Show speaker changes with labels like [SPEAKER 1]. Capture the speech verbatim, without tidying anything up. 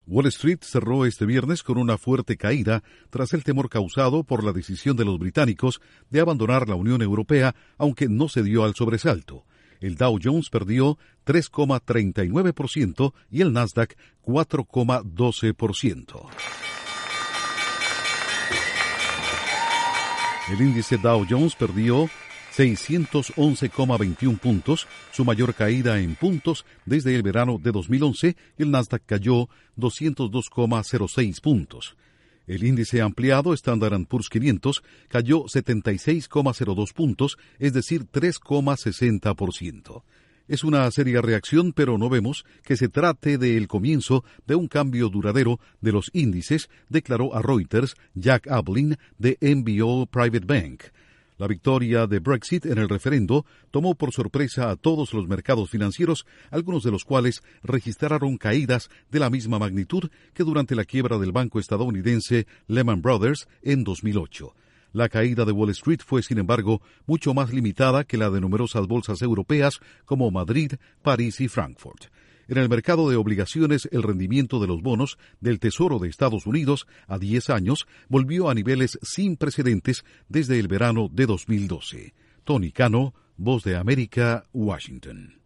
[SPEAKER 1] Wall Street cerró este viernes con una fuerte caída tras el temor causado por la decisión de los británicos de abandonar la Unión Europea, aunque no se dio al sobresalto. El Dow Jones perdió tres coma treinta y nueve por ciento y el Nasdaq cuatro coma doce por ciento. El índice Dow Jones perdió seiscientos once coma veintiuno puntos, su mayor caída en puntos desde el verano de dos mil once, y el Nasdaq cayó doscientos dos coma cero seis puntos. El índice ampliado Standard and Poor's quinientos cayó setenta y seis coma cero dos puntos, es decir, tres coma sesenta por ciento. Es una seria reacción, pero no vemos que se trate del comienzo de un cambio duradero de los índices, declaró a Reuters Jack Ablin de M B O Private Bank. La victoria de Brexit en el referendo tomó por sorpresa a todos los mercados financieros, algunos de los cuales registraron caídas de la misma magnitud que durante la quiebra del banco estadounidense Lehman Brothers en dos mil ocho. La caída de Wall Street fue, sin embargo, mucho más limitada que la de numerosas bolsas europeas como Madrid, París y Frankfurt. En el mercado de obligaciones, el rendimiento de los bonos del Tesoro de Estados Unidos a diez años volvió a niveles sin precedentes desde el verano de dos mil doce. Tony Cano, Voz de América, Washington.